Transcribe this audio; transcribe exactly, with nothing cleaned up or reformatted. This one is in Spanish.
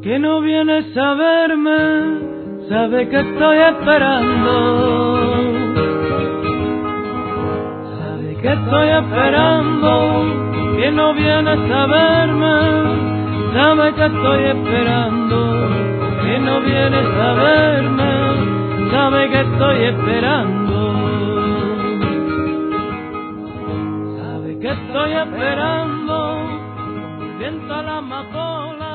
que no vienes a verme, sabe que estoy esperando. Sabe que estoy esperando, que no vienes a verme, sabe que estoy esperando, que no vienes a verme, sabe que estoy esperando. Sabe que estoy esperando, viento a la amapola.